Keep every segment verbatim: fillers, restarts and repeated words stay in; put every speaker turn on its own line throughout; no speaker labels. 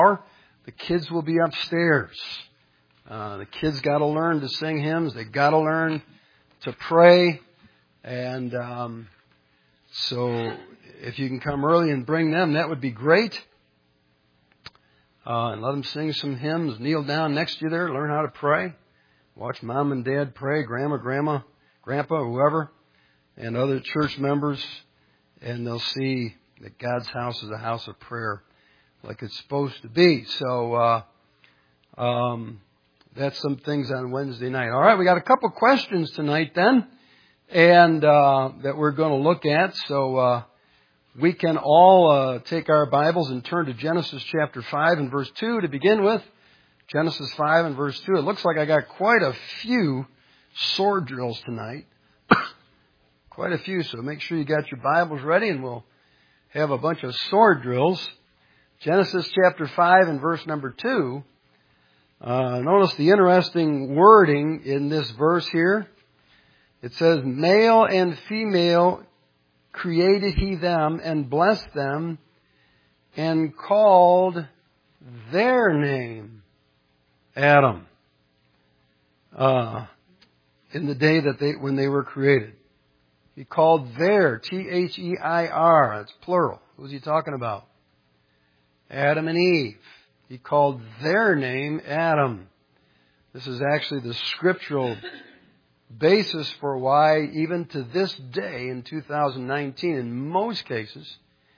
hour. The kids will be upstairs. Uh, the kids got to learn to sing hymns. They got to learn to pray. And um, so if you can come early and bring them, that would be great. Uh, and let them sing some hymns. Kneel down next to you there. Learn how to pray. Watch Mom and Dad pray. Grandma, Grandma, Grandpa, whoever. And other church members. And they'll see that God's house is a house of prayer like it's supposed to be. So uh, um, that's some things on Wednesday night. All right, we got a couple questions tonight then, and uh, that we're going to look at. So uh, we can all uh, take our Bibles and turn to Genesis chapter five and verse two to begin with. Genesis five and verse two. It looks like I got quite a few sword drills tonight. Quite a few, so make sure you got your Bibles ready, and we'll have a bunch of sword drills. Genesis chapter five and verse number two. Uh, notice the interesting wording in this verse here. It says, male and female created he them and blessed them and called their name Adam. Uh, in the day that they, when they were created. He called their, T H E I R, that's plural. Who's he talking about? Adam and Eve. He called their name Adam. This is actually the scriptural basis for why, even to this day in two thousand nineteen, in most cases,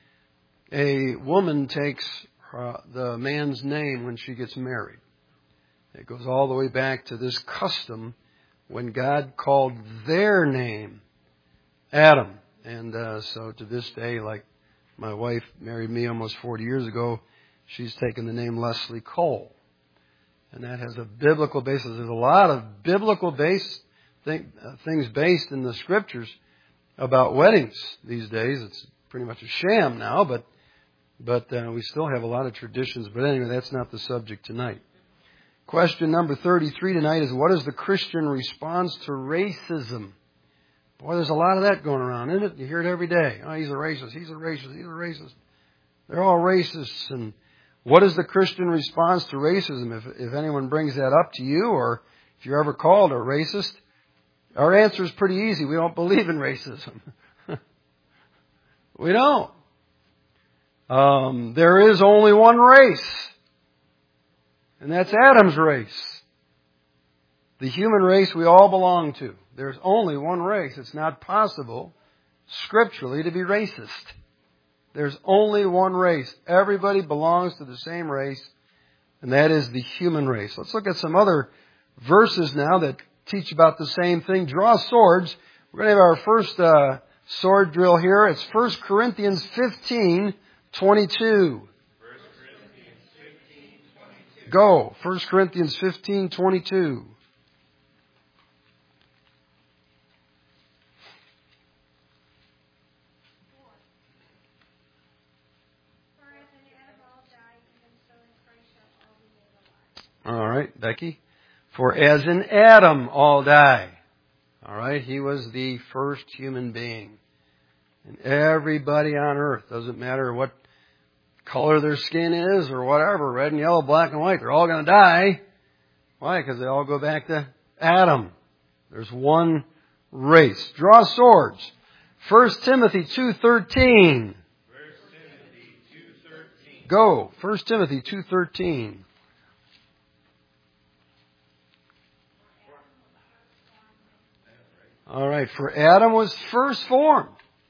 a woman takes uh, the man's name when she gets married. It goes all the way back to this custom when God called their name Adam. And uh, so to this day, like my wife married me almost forty years ago, she's taken the name Leslie Cole. And that has a biblical basis. There's a lot of biblical based thing, uh, things based in the scriptures about weddings these days. It's pretty much a sham now, but but uh, we still have a lot of traditions. But anyway, that's not the subject tonight. Question number thirty-three tonight is, what is the Christian response to racism? Boy, there's a lot of that going around, isn't it? You hear it every day. Oh, he's a racist, he's a racist, he's a racist. They're all racists. And what is the Christian response to racism? If, if anyone brings that up to you, or if you're ever called a racist, our answer is pretty easy. We don't believe in racism. We don't. Um, there is only one race, and that's Adam's race. The human race we all belong to. There's only one race. It's not possible, scripturally, to be racist. There's only one race. Everybody belongs to the same race, and that is the human race. Let's look at some other verses now that teach about the same thing. Draw swords. We're going to have our first uh, sword drill here. It's First Corinthians fifteen twenty-two.
First Corinthians fifteen twenty-two.
Go. First Corinthians fifteen twenty-two. All right, Becky. For as in Adam all die. All right, he was the first human being. And everybody on earth, doesn't matter what color their skin is or whatever, red and yellow, black and white, they're all going to die. Why? Because they all go back to Adam. There's one race. Draw swords. First Timothy two thirteen.
First Timothy two thirteen.
Go. First Timothy two thirteen. All right, for Adam was first formed.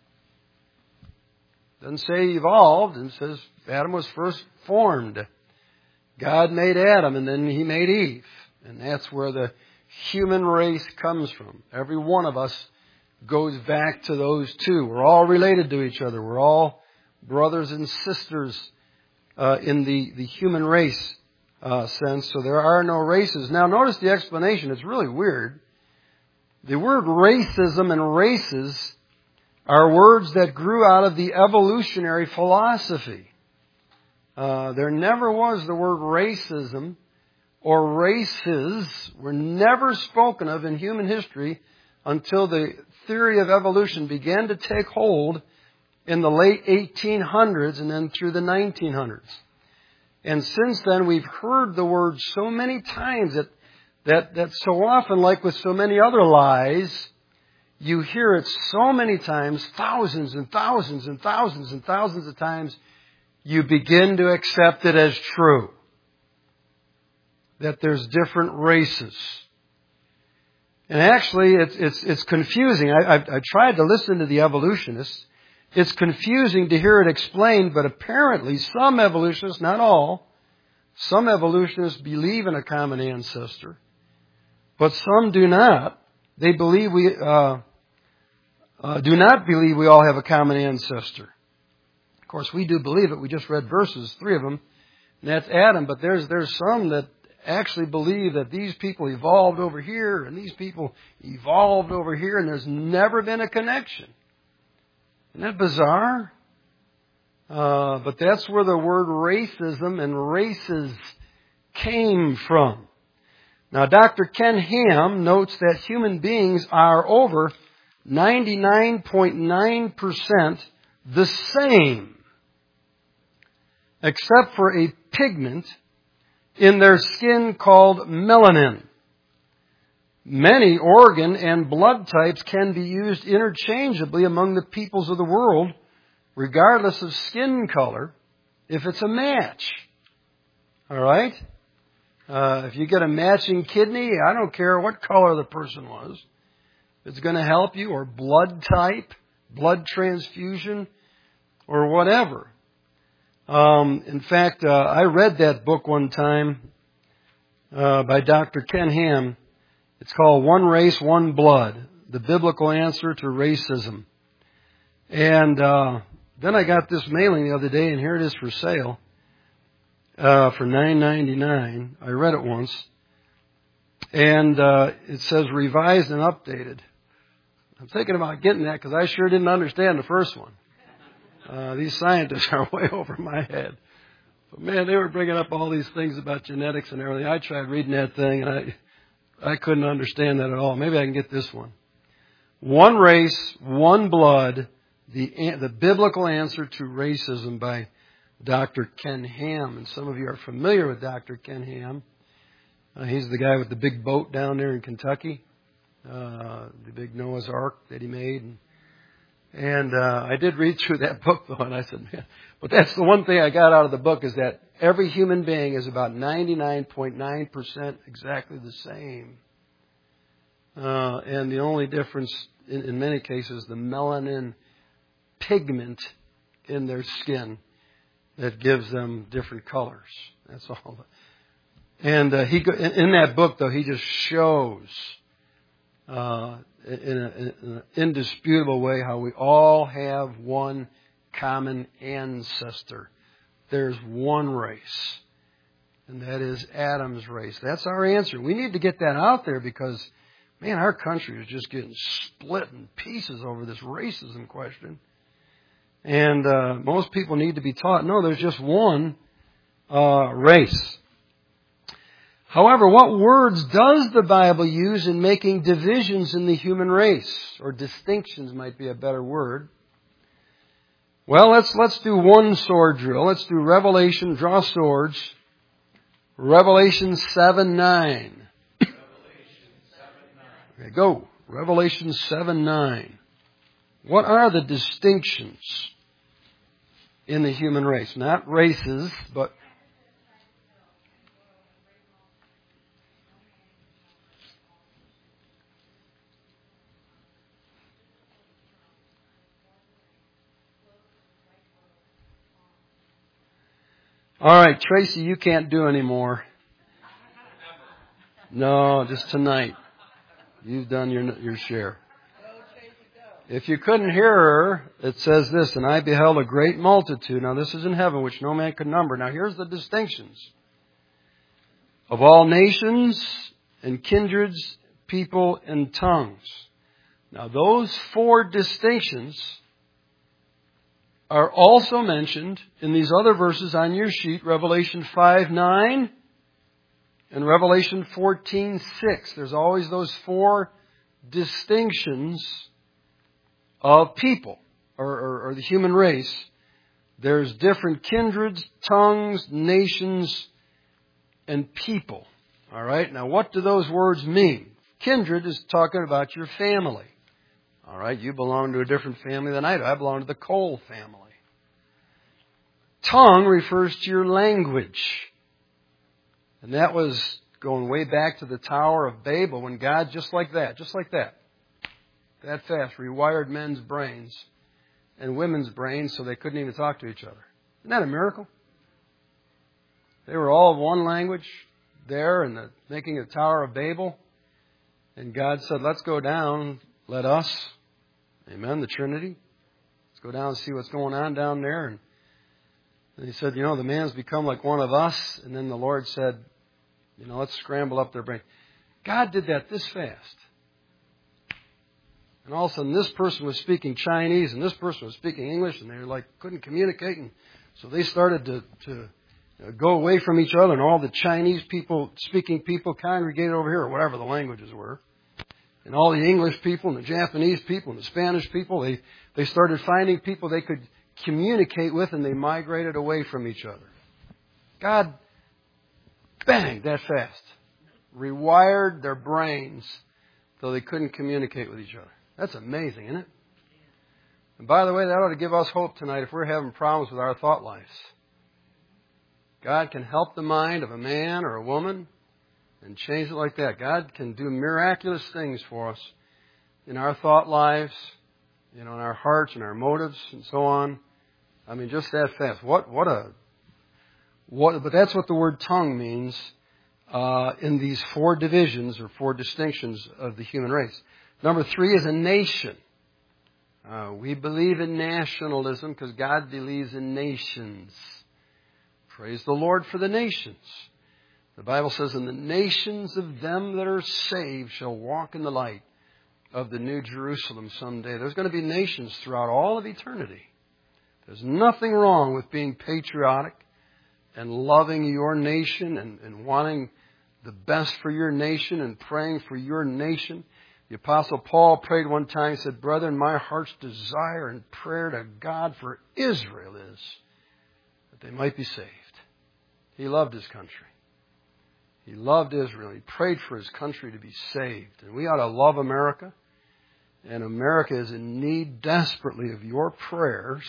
Doesn't say evolved, it says Adam was first formed. God made Adam and then He made Eve. And that's where the human race comes from. Every one of us goes back to those two. We're all related to each other. We're all brothers and sisters uh, in the, the human race uh, sense. So there are no races. Now notice the explanation. It's really weird. The word racism and races are words that grew out of the evolutionary philosophy. Uh, there never was the word racism or races were never spoken of in human history until the theory of evolution began to take hold in the late eighteen hundreds and then through the nineteen hundreds. And since then, we've heard the word so many times that, that, that so often, like with so many other lies, you hear it so many times, thousands and thousands and thousands and thousands of times, you begin to accept it as true. That there's different races. And actually, it's, it's, it's confusing. I, I've, I tried to listen to the evolutionists. It's confusing to hear it explained, but apparently some evolutionists, not all, some evolutionists believe in a common ancestor, but some do not. They believe we, uh, uh, do not believe we all have a common ancestor. Of course, we do believe it. We just read verses, three of them, and that's Adam, but there's, there's some that actually believe that these people evolved over here and these people evolved over here, and there's never been a connection. Isn't that bizarre? Uh, but that's where the word racism and races came from. Now, Doctor Ken Ham notes that human beings are over ninety-nine point nine percent the same, except for a pigment in their skin called melanin. Many organ and blood types can be used interchangeably among the peoples of the world, regardless of skin color, if it's a match. All right? Uh, if you get a matching kidney, I don't care what color the person was. It's going to help you, or blood type, blood transfusion, or whatever. Um, in fact, uh, I read that book one time uh, by Doctor Ken Ham. It's called One Race, One Blood, the biblical answer to racism. And uh, then I got this mailing the other day, and here it is for sale uh, for nine ninety-nine. I read it once. And uh, it says revised and updated. I'm thinking about getting that because I sure didn't understand the first one. Uh, these scientists are way over my head. But man, they were bringing up all these things about genetics and everything. I tried reading that thing, and I I couldn't understand that at all. Maybe I can get this one. One Race, One Blood, the, the biblical answer to racism by Doctor Ken Ham. And some of you are familiar with Doctor Ken Ham. Uh, he's the guy with the big boat down there in Kentucky, uh, the big Noah's Ark that he made. And, and uh, I did read through that book, though, and I said, man, but that's the one thing I got out of the book is that every human being is about ninety-nine point nine percent exactly the same. Uh, and the only difference, in, in many cases, the melanin pigment in their skin that gives them different colors. That's all. And uh, he in, in that book, though, he just shows uh, in, a, in an indisputable way how we all have one common ancestor. There's one race, and that is Adam's race. That's our answer. We need to get that out there because, man, our country is just getting split in pieces over this racism question. And uh, most people need to be taught, no, there's just one uh, race. However, what words does the Bible use in making divisions in the human race? Or distinctions might be a better word. Well, let's let's do one sword drill. Let's do Revelation, draw swords. Revelation seven nine.
Revelation seven nine.
Okay, go. Revelation seven nine. What are the distinctions in the human race? Not races, but all right, Tracy, you can't do any more. No, just tonight. You've done your your share. If you couldn't hear her, it says this, and I beheld a great multitude. Now this is in heaven, which no man could number. Now here's the distinctions. Of all nations and kindreds, people, and tongues. Now those four distinctions are also mentioned in these other verses on your sheet, Revelation five nine and Revelation fourteen six. There's always those four distinctions of people, or, or, or the human race, There's different kindreds, tongues, nations, and people. All right? Now, what do those words mean? Kindred is talking about your family. All right? You belong to a different family than I do. I belong to the Cole family. Tongue refers to your language. And that was going way back to the Tower of Babel when God, just like that, just like that, that fast, rewired men's brains and women's brains so they couldn't even talk to each other. Isn't that a miracle? They were all of one language there in the making of the Tower of Babel. And God said, let's go down, let us, amen, the Trinity, let's go down and see what's going on down there. And And he said, you know, the man's become like one of us. And then the Lord said, you know, let's scramble up their brain. God did that this fast. And all of a sudden this person was speaking Chinese and this person was speaking English and they were like, couldn't communicate. And so they started to, to you know, go away from each other, and all the Chinese people, speaking people congregated over here, or whatever the languages were. And all the English people and the Japanese people and the Spanish people, they, they started finding people they could communicate with, and they migrated away from each other. God, bang, that fast, rewired their brains so they couldn't communicate with each other. That's amazing, isn't it? And by the way, that ought to give us hope tonight if we're having problems with our thought lives. God can help the mind of a man or a woman and change it like that. God can do miraculous things for us in our thought lives, you know, in our hearts and our motives and so on. I mean, just that fast. What, what a, what, but that's what the word tongue means, uh, in these four divisions or four distinctions of the human race. Number three is a nation. Uh, we believe in nationalism because God believes in nations. Praise the Lord for the nations. The Bible says, and the nations of them that are saved shall walk in the light of the New Jerusalem someday. There's going to be nations throughout all of eternity. There's nothing wrong with being patriotic and loving your nation and, and wanting the best for your nation and praying for your nation. The Apostle Paul prayed one time, he said, brethren, my heart's desire and prayer to God for Israel is that they might be saved. He loved his country. He loved Israel. He prayed for his country to be saved. And we ought to love America. And America is in need desperately of your prayers,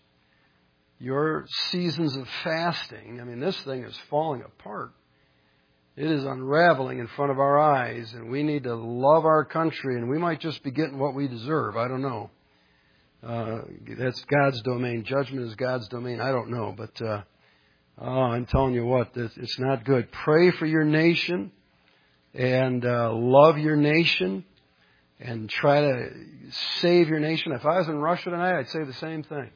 your seasons of fasting. I mean, this thing is falling apart. It is unraveling in front of our eyes, and we need to love our country, and we might just be getting what we deserve. I don't know. Uh, that's God's domain. Judgment is God's domain. I don't know. But uh, oh, I'm telling you what, it's not good. Pray for your nation and uh, love your nation and try to save your nation. If I was in Russia tonight, I'd say the same thing.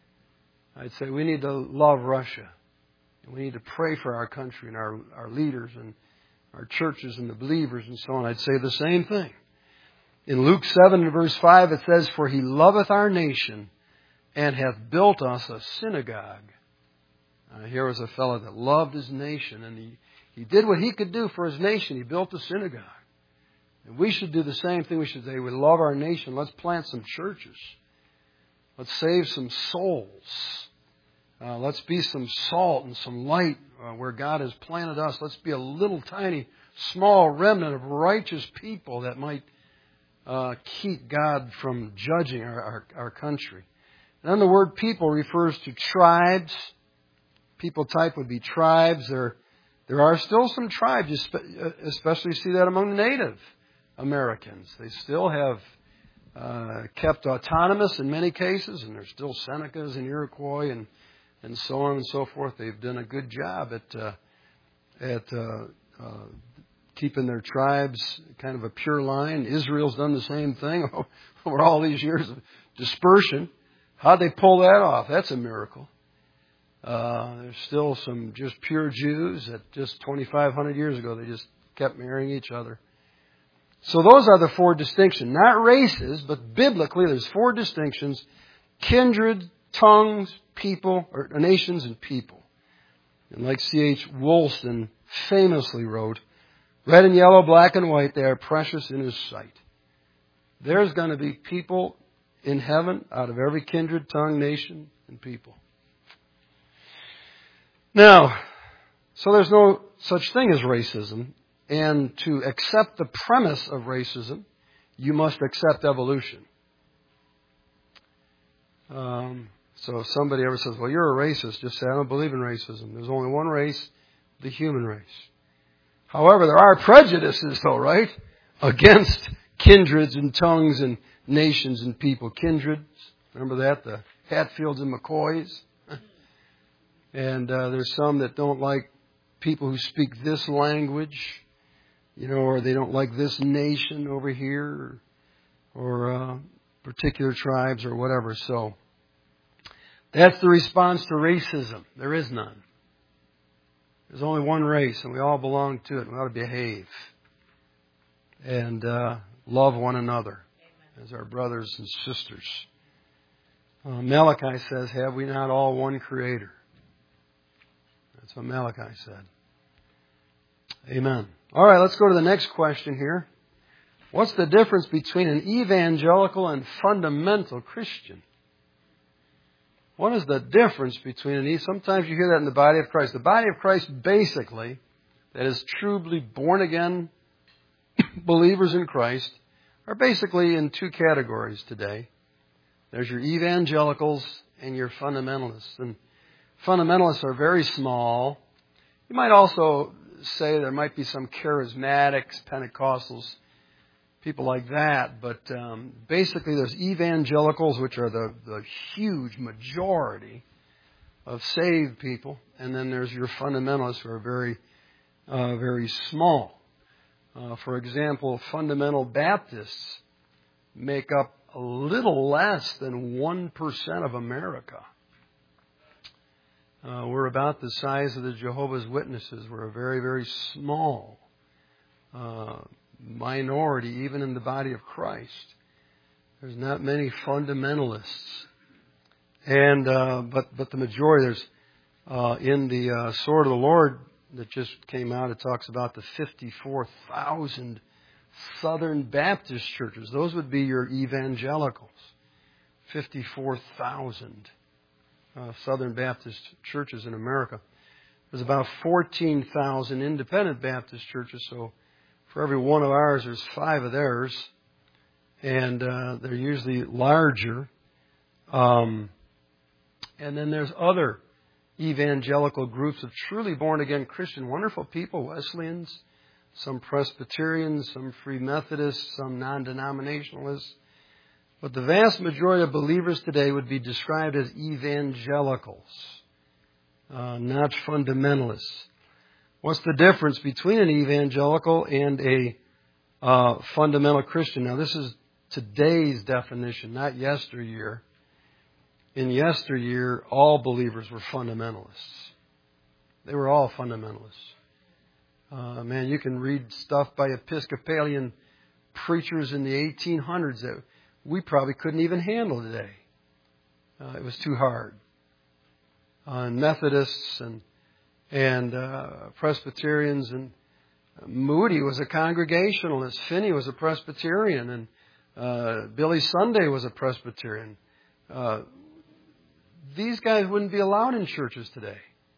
I'd say we need to love Russia. We need to pray for our country and our, our leaders and our churches and the believers and so on. I'd say the same thing. In Luke seven and verse five it says, for he loveth our nation and hath built us a synagogue. Uh, here was a fellow that loved his nation, and he, he did what he could do for his nation. He built a synagogue. And we should do the same thing. We should say, we love our nation. Let's plant some churches. Let's save some souls. Uh, let's be some salt and some light uh, where God has planted us. Let's be a little tiny, small remnant of righteous people that might uh, keep God from judging our, our, our country. And then the word people refers to tribes. People type would be tribes. There, there are still some tribes, especially see that among the Native Americans. They still have uh, kept autonomous in many cases, and there's still Senecas and Iroquois and and so on and so forth. They've done a good job at uh, at uh, uh, keeping their tribes kind of a pure line. Israel's done the same thing over all these years of dispersion. How'd they pull that off? That's a miracle. Uh, there's still some just pure Jews that just twenty-five hundred years ago, they just kept marrying each other. So those are the four distinctions. Not races, but biblically there's four distinctions. Kindred, tongues, people, or nations and people. And like C H Woolston famously wrote, red and yellow, black and white, they are precious in His sight. There's going to be people in heaven out of every kindred, tongue, nation, and people. Now, so there's no such thing as racism. And to accept the premise of racism, you must accept evolution. Um, so if somebody ever says, well, you're a racist, just say, I don't believe in racism. There's only one race, the human race. However, there are prejudices, though, right? Against kindreds and tongues and nations and people. Kindreds, remember that? The Hatfields and McCoys. And uh, there's some that don't like people who speak this language, you know, or they don't like this nation over here, or, or uh, particular tribes or whatever. So that's the response to racism. There is none. There's only one race, and we all belong to it. We ought to behave and uh, love one another as our brothers and sisters. Uh, Malachi says, have we not all one Creator? That's what Malachi said. Amen. All right, let's go to the next question here. What's the difference between an evangelical and fundamental Christian? What is the difference between an e? Sometimes you hear that in the body of Christ. The body of Christ, basically, that is truly born again believers in Christ, are basically in two categories today. There's your evangelicals and your fundamentalists. And fundamentalists are very small. You might also say there might be some charismatics, Pentecostals, people like that. But um, basically there's evangelicals, which are the, the huge majority of saved people. And then there's your fundamentalists, who are very, uh, very small. Uh, for example, fundamental Baptists make up a little less than one percent of America. Uh, we're about the size of the Jehovah's Witnesses. We're a very, very small uh, minority, even in the body of Christ. There's not many fundamentalists. And uh, but but the majority, there's uh, in the uh, Sword of the Lord that just came out, it talks about the fifty-four thousand Southern Baptist churches. Those would be your evangelicals. fifty-four thousand uh, Southern Baptist churches in America. There's about fourteen thousand independent Baptist churches, so for every one of ours, there's five of theirs. And uh, they're usually larger. Um, and then there's other evangelical groups of truly born-again Christian, wonderful people, Wesleyans, some Presbyterians, some Free Methodists, some non-denominationalists. But the vast majority of believers today would be described as evangelicals, uh, not fundamentalists. What's the difference between an evangelical and a uh, fundamental Christian? Now, this is today's definition, not yesteryear. In yesteryear, all believers were fundamentalists. They were all fundamentalists. Uh, man, you can read stuff by Episcopalian preachers in the eighteen hundreds that we probably couldn't even handle today. Uh, it was too hard. Uh, and Methodists and and uh, Presbyterians, and Moody was a Congregationalist. Finney was a Presbyterian, and uh, Billy Sunday was a Presbyterian. Uh, these guys wouldn't be allowed in churches today.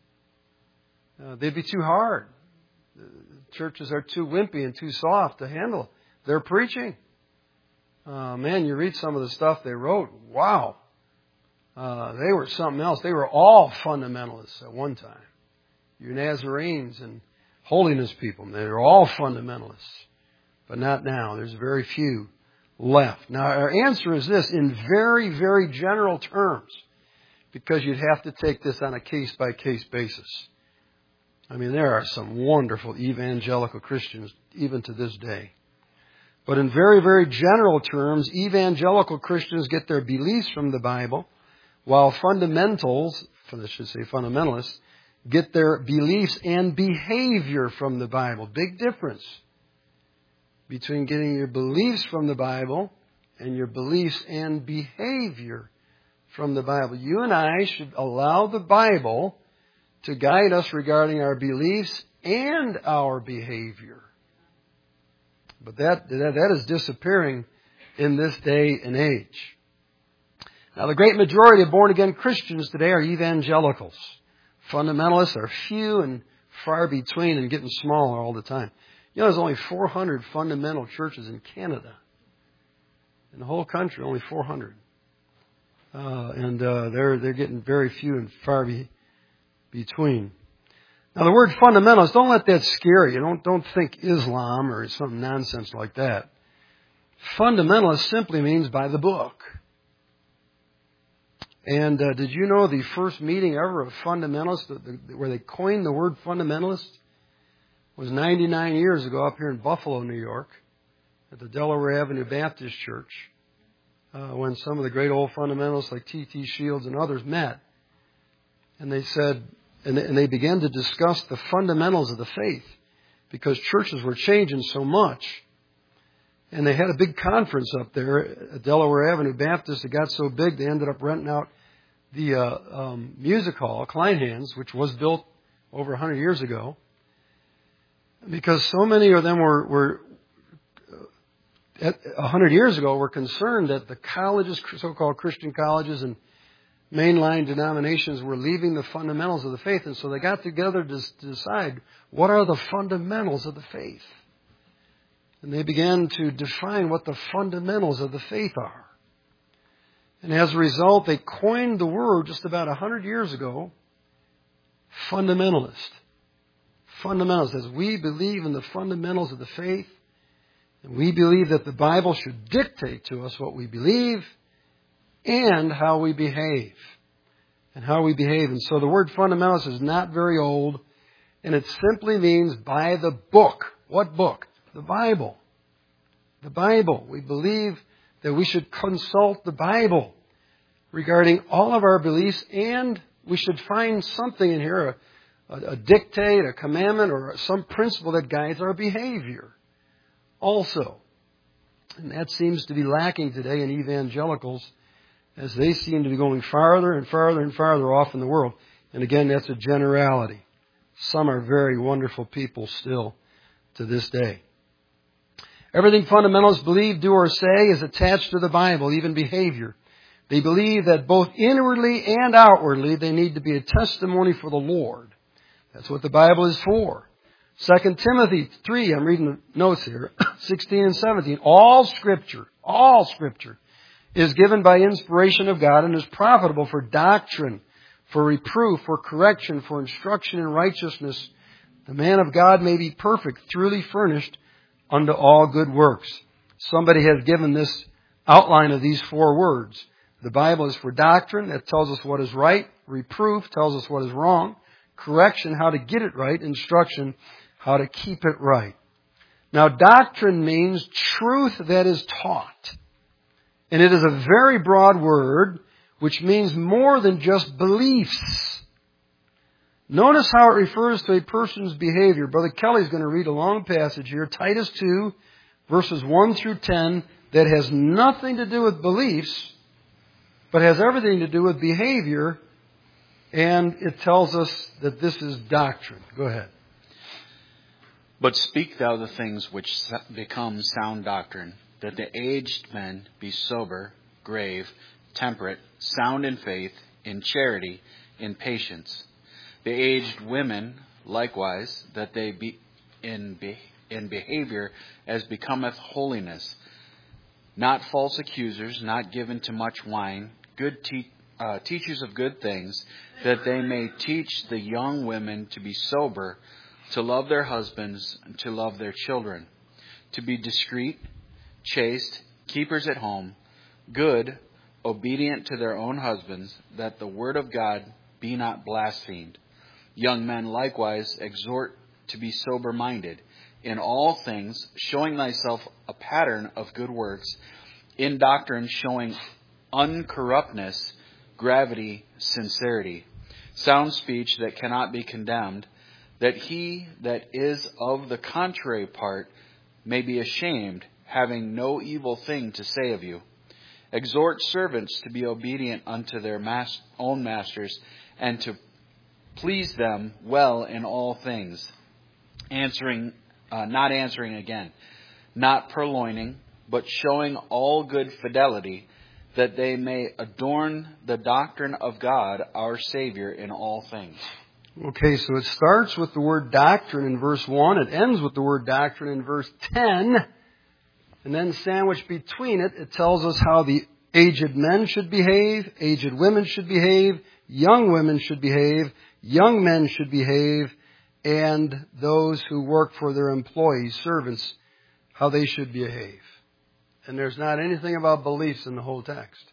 Uh, they'd be too hard. The churches are too wimpy and too soft to handle their preaching. Uh, man, you read some of the stuff they wrote. Wow. Uh, they were something else. They were all fundamentalists at one time. Your Nazarenes and holiness people, they were all fundamentalists. But not now. There's very few left. Now, our answer is this in very, very general terms, because you'd have to take this on a case-by-case basis. I mean, there are some wonderful evangelical Christians even to this day. But in very, very general terms, evangelical Christians get their beliefs from the Bible, while fundamentals, I should say fundamentalists, get their beliefs and behavior from the Bible. Big difference between getting your beliefs from the Bible and your beliefs and behavior from the Bible. You and I should allow the Bible to guide us regarding our beliefs and our behavior. But that, that, that is disappearing in this day and age. Now, the great majority of born-again Christians today are evangelicals. Fundamentalists are few and far between and getting smaller all the time. You know, there's only four hundred fundamental churches in Canada. In the whole country, only four hundred. Uh, and uh, they're they're getting very few and far be, between. Now, the word fundamentalist, don't let that scare you. Don't don't think Islam or some nonsense like that. Fundamentalist simply means by the book. And uh, did you know the first meeting ever of fundamentalists, the, the, where they coined the word fundamentalist, was ninety-nine years ago up here in Buffalo, New York, at the Delaware Avenue Baptist Church, uh, when some of the great old fundamentalists like T T Shields and others met. And they said, and they, and they began to discuss the fundamentals of the faith, because churches were changing so much. And they had a big conference up there at Delaware Avenue Baptist. It got so big they ended up renting out the uh, um, music hall, Kleinhans, which was built over one hundred years ago, because so many of them were, were uh, one hundred years ago, were concerned that the colleges, so-called Christian colleges and mainline denominations, were leaving the fundamentals of the faith. And so they got together to, to decide, what are the fundamentals of the faith? And they began to define what the fundamentals of the faith are. And as a result, they coined the word just about one hundred years ago, fundamentalist. Fundamentalist, as we believe in the fundamentals of the faith, and we believe that the Bible should dictate to us what we believe and how we behave. And how we behave. And so the word fundamentalist is not very old, and it simply means by the book. What book? The Bible. The Bible. We believe that we should consult the Bible regarding all of our beliefs, and we should find something in here, a, a, a dictate, a commandment, or some principle that guides our behavior also. And that seems to be lacking today in evangelicals, as they seem to be going farther and farther and farther off in the world. And again, that's a generality. Some are very wonderful people still to this day. Everything fundamentalists believe, do, or say is attached to the Bible, even behavior. They believe that both inwardly and outwardly they need to be a testimony for the Lord. That's what the Bible is for. Second Timothy three, I'm reading the notes here, sixteen and seventeen. All Scripture, all Scripture is given by inspiration of God and is profitable for doctrine, for reproof, for correction, for instruction in righteousness. The man of God may be perfect, truly furnished unto all good works. Somebody has given this outline of these four words. The Bible is for doctrine, that tells us what is right. Reproof tells us what is wrong. Correction, how to get it right. Instruction, how to keep it right. Now, doctrine means truth that is taught. And it is a very broad word, which means more than just beliefs. Notice how it refers to a person's behavior. Brother Kelly's going to read a long passage here, Titus two, verses one through ten, that has nothing to do with beliefs, but has everything to do with behavior, and it tells us that this is doctrine. Go ahead.
But speak thou the things which become sound doctrine, that the aged men be sober, grave, temperate, sound in faith, in charity, in patience. The aged women, likewise, that they be in, be in behavior as becometh holiness, not false accusers, not given to much wine, good te- uh, teachers of good things, that they may teach the young women to be sober, to love their husbands, and to love their children, to be discreet, chaste, keepers at home, good, obedient to their own husbands, that the word of God be not blasphemed. Young men likewise exhort to be sober-minded, in all things showing thyself a pattern of good works, in doctrine showing uncorruptness, gravity, sincerity, sound speech that cannot be condemned, that he that is of the contrary part may be ashamed, having no evil thing to say of you. Exhort servants to be obedient unto their mas- own masters, and to please them well in all things, answering, uh, not answering again, not purloining, but showing all good fidelity, that they may adorn the doctrine of God our Savior in all things.
Okay, so it starts with the word doctrine in verse one. It ends with the word doctrine in verse ten. And then sandwiched between it, it tells us how the aged men should behave, aged women should behave, young women should behave, young men should behave, and those who work for their employees, servants, how they should behave. And there's not anything about beliefs in the whole text.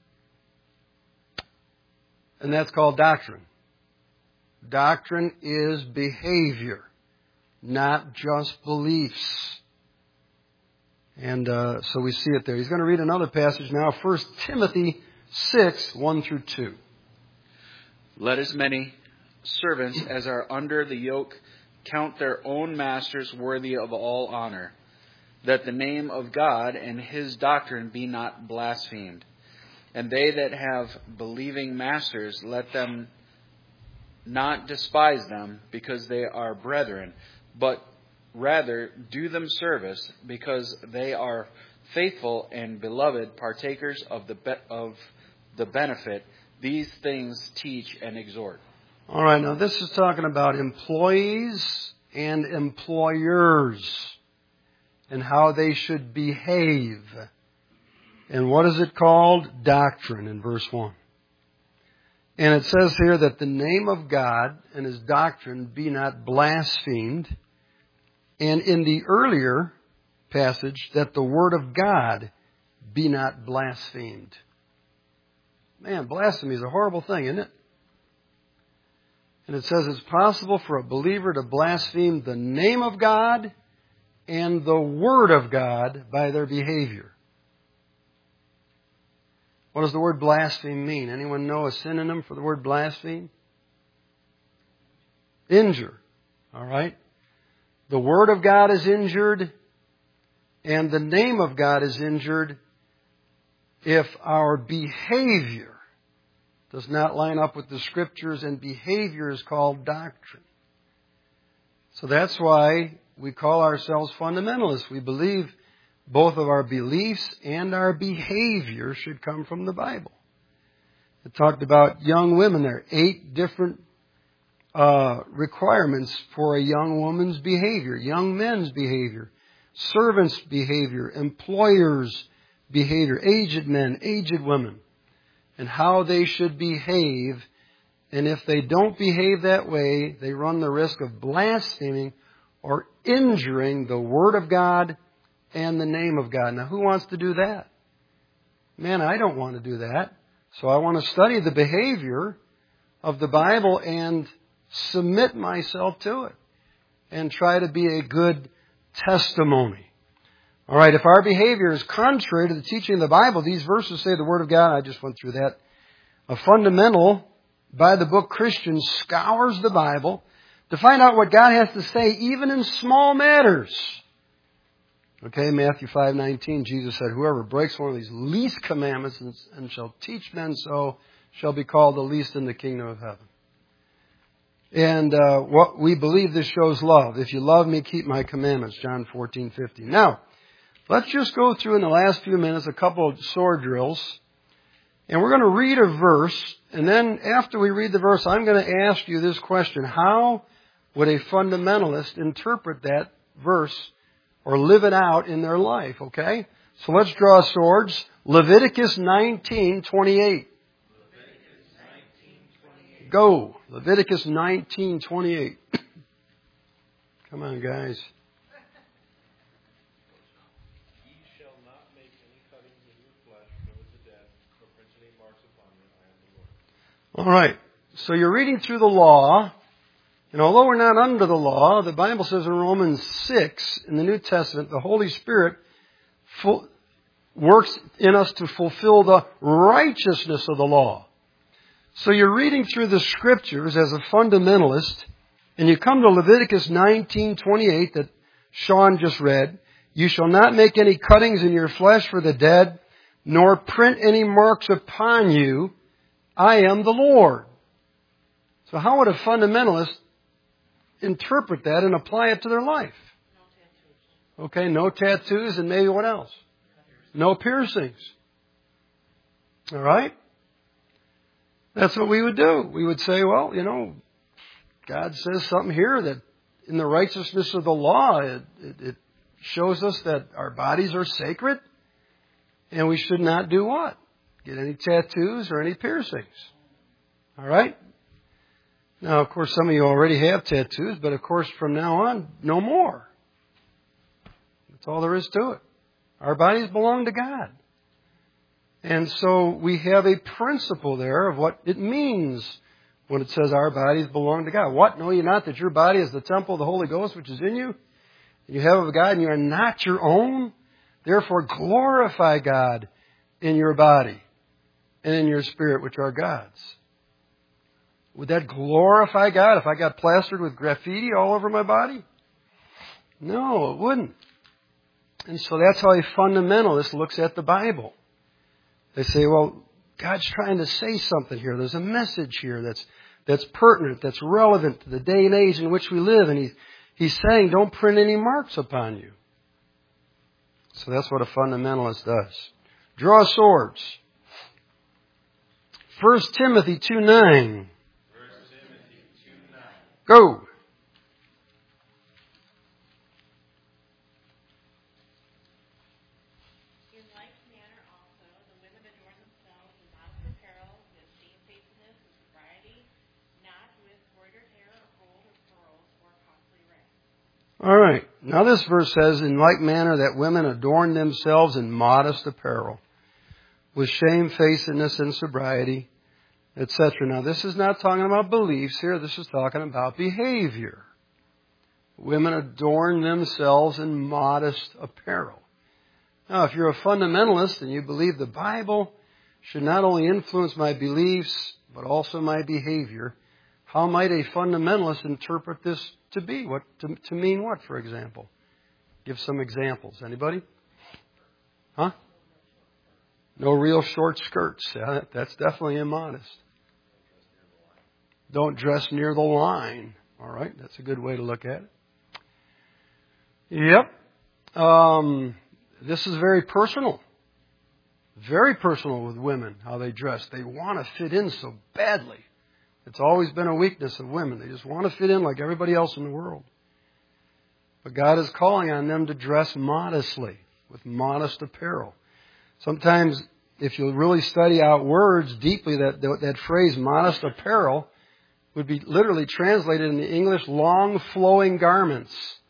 And that's called doctrine. Doctrine is behavior, not just beliefs. And uh, so we see it there. He's going to read another passage now, First Timothy six, one through two.
Let as many servants as are under the yoke count their own masters worthy of all honor, that the name of God and his doctrine be not blasphemed. And they that have believing masters, let them not despise them, because they are brethren, but rather do them service, because they are faithful and beloved partakers of the be- of the benefit. These things teach and exhort.
All right, now this is talking about employees and employers and how they should behave. And what is it called? Doctrine in verse one. And it says here that the name of God and his doctrine be not blasphemed. And in the earlier passage, that the word of God be not blasphemed. Man, blasphemy is a horrible thing, isn't it? And it says it's possible for a believer to blaspheme the name of God and the word of God by their behavior. What does the word blaspheme mean? Anyone know a synonym for the word blaspheme? Injure. All right? The word of God is injured and the name of God is injured if our behavior does not line up with the Scriptures, and behavior is called doctrine. So that's why we call ourselves fundamentalists. We believe both of our beliefs and our behavior should come from the Bible. It talked about young women there. Eight different uh, requirements for a young woman's behavior, young men's behavior, servants' behavior, employers' behavior, aged men, aged women, and how they should behave. And if they don't behave that way, they run the risk of blaspheming or injuring the Word of God and the name of God. Now, who wants to do that? Man, I don't want to do that. So I want to study the behavior of the Bible and submit myself to it and try to be a good testimony. All right, if our behavior is contrary to the teaching of the Bible, these verses say the Word of God, I just went through that. A fundamental by the book Christian scours the Bible to find out what God has to say even in small matters. Okay, Matthew five nineteen, Jesus said, whoever breaks one of these least commandments and, and shall teach men so shall be called the least in the kingdom of heaven. And uh, what we believe this shows love. If you love me, keep my commandments, John fourteen fifty. Now, let's just go through in the last few minutes a couple of sword drills. And we're going to read a verse. And then after we read the verse, I'm going to ask you this question. How would a fundamentalist interpret that verse or live it out in their life? Okay? So let's draw swords. Leviticus nineteen twenty-eight.
Leviticus nineteen twenty-eight.
Go. Leviticus nineteen twenty-eight. Come on, guys. All right. So you're reading through the law. And although we're not under the law, the Bible says in Romans six in the New Testament, the Holy Spirit full, works in us to fulfill the righteousness of the law. So you're reading through the Scriptures as a fundamentalist, and you come to Leviticus nineteen twenty-eight that Sean just read. You shall not make any cuttings in your flesh for the dead, nor print any marks upon you. I am the Lord. So how would a fundamentalist interpret that and apply it to their life? No tattoos. Okay, no tattoos, and maybe what else? No piercings. All right? That's what we would do. We would say, well, you know, God says something here that in the righteousness of the law, it, it, it shows us that our bodies are sacred and we should not do what? Get any tattoos or any piercings. All right? Now, of course, some of you already have tattoos, but of course, from now on, no more. That's all there is to it. Our bodies belong to God. And so we have a principle there of what it means when it says our bodies belong to God. What? Know ye not that your body is the temple of the Holy Ghost which is in you? You have of God and you are not your own. Therefore glorify God in your body and in your spirit which are God's. Would that glorify God if I got plastered with graffiti all over my body? No, it wouldn't. And so that's how a fundamentalist looks at the Bible. They say, well, God's trying to say something here. There's a message here that's that's pertinent, that's relevant to the day and age in which we live. And he, he's saying, don't print any marks upon you. So that's what a fundamentalist does. Draw swords. First Timothy two nine.
First Timothy two nine.
Go.
In like manner also, the women adorn themselves in modest apparel, with shamefacedness and sobriety, not with broidered hair or gold or pearls or costly rings.
All right. Now this verse says, in like manner that women adorn themselves in modest apparel, with shamefacedness and sobriety, et cetera. Now this is not talking about beliefs here. This is talking about behavior. Women adorn themselves in modest apparel. Now, if you're a fundamentalist and you believe the Bible should not only influence my beliefs, but also my behavior, how might a fundamentalist interpret this to be? What to, to mean what, for example? Give some examples. Anybody? Huh? No real short skirts. Yeah, that's definitely immodest. Don't dress near the line. All right, that's a good way to look at it. Yep. Um, this is very personal. Very personal with women, how they dress. They want to fit in so badly. It's always been a weakness of women. They just want to fit in like everybody else in the world. But God is calling on them to dress modestly, with modest apparel. Sometimes, if you really study out words deeply, that, that phrase, modest apparel, would be literally translated in the English, long flowing garments.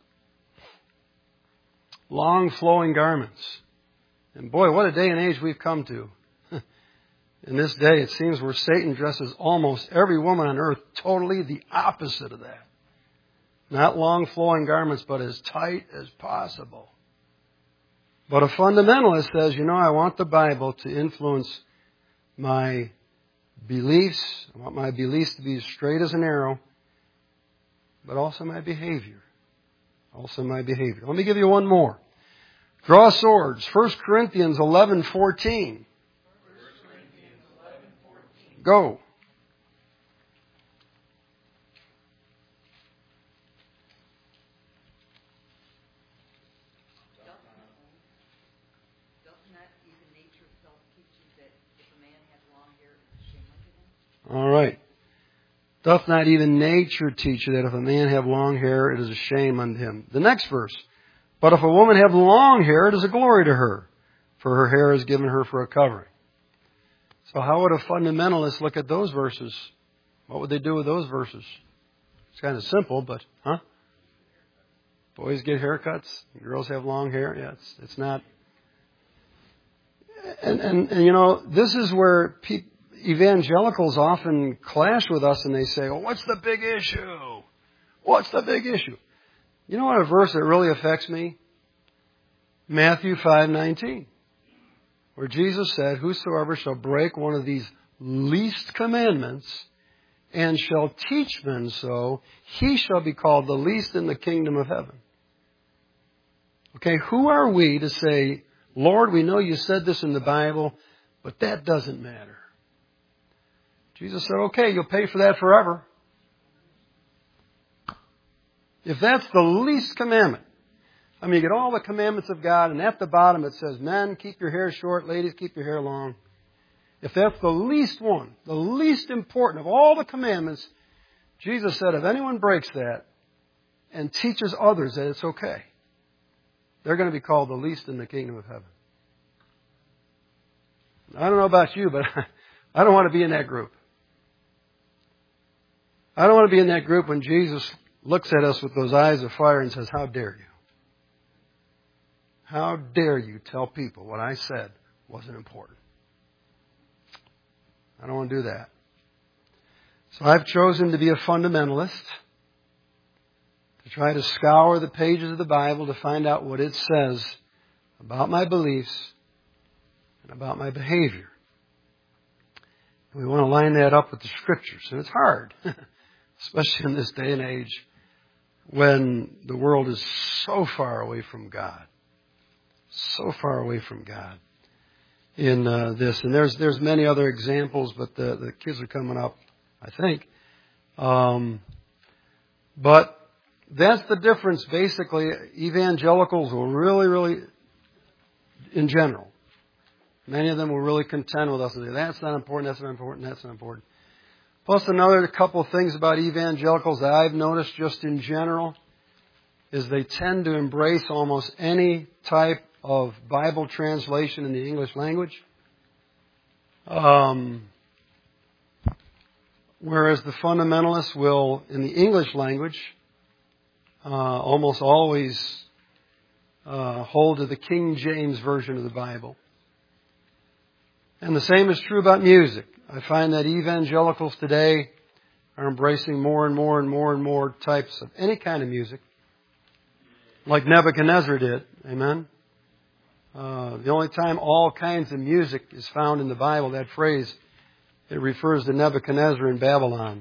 Long flowing garments. And boy, what a day and age we've come to. In this day, it seems where Satan dresses almost every woman on earth totally the opposite of that. Not long flowing garments, but as tight as possible. But a fundamentalist says, you know, I want the Bible to influence my beliefs. I want my beliefs to be as straight as an arrow, but also my behavior. Also my behavior. Let me give you one more. Draw swords. First Corinthians eleven fourteen.
First Corinthians eleven fourteen.
Go. All right. Doth not even nature teach you that if a man have long hair, it is a shame unto him? The next verse. But if a woman have long hair, it is a glory to her, for her hair is given her for a covering. So how would a fundamentalist look at those verses? What would they do with those verses? It's kind of simple, but, huh? Boys get haircuts, girls have long hair. Yeah, it's, it's not. And, and, and, you know, this is where people, evangelicals often clash with us and they say, well, what's the big issue? What's the big issue? You know what a verse that really affects me? Matthew five nineteen, where Jesus said, whosoever shall break one of these least commandments and shall teach men so, he shall be called the least in the kingdom of heaven. Okay, who are we to say, Lord, we know you said this in the Bible, but that doesn't matter. Jesus said, okay, you'll pay for that forever. If that's the least commandment, I mean, you get all the commandments of God, and at the bottom it says, men, keep your hair short, ladies, keep your hair long. If that's the least one, the least important of all the commandments, Jesus said if anyone breaks that and teaches others that it's okay, they're going to be called the least in the kingdom of heaven. I don't know about you, but I don't want to be in that group. I don't want to be in that group when Jesus looks at us with those eyes of fire and says, how dare you? How dare you tell people what I said wasn't important? I don't want to do that. So I've chosen to be a fundamentalist, to try to scour the pages of the Bible to find out what it says about my beliefs and about my behavior. We want to line that up with the Scriptures. And it's hard, especially in this day and age when the world is so far away from God. So far away from God in uh, this. And there's there's many other examples, but the, the kids are coming up, I think. Um, but that's the difference, basically. Evangelicals will really, really, in general, many of them will really contend with us and say, that's not important, that's not important, that's not important. Plus another couple of things about evangelicals that I've noticed just in general is they tend to embrace almost any type of Bible translation in the English language. Um, whereas the fundamentalists will, in the English language, uh, almost always uh, hold to the King James Version of the Bible. And the same is true about music. I find that evangelicals today are embracing more and more and more and more types of any kind of music, like Nebuchadnezzar did. Amen? Uh, the only time all kinds of music is found in the Bible, that phrase, it refers to Nebuchadnezzar in Babylon.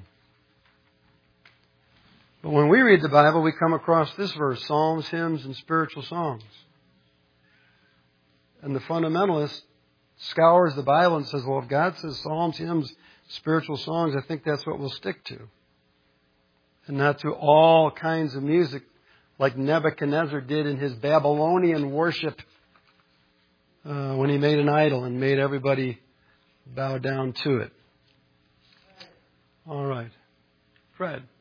But when we read the Bible, we come across this verse, psalms, hymns, and spiritual songs. And the fundamentalist scours the Bible and says, well, if God says psalms, hymns, spiritual songs, I think that's what we'll stick to. And not to all kinds of music like Nebuchadnezzar did in his Babylonian worship uh, when he made an idol and made everybody bow down to it. All right. Fred.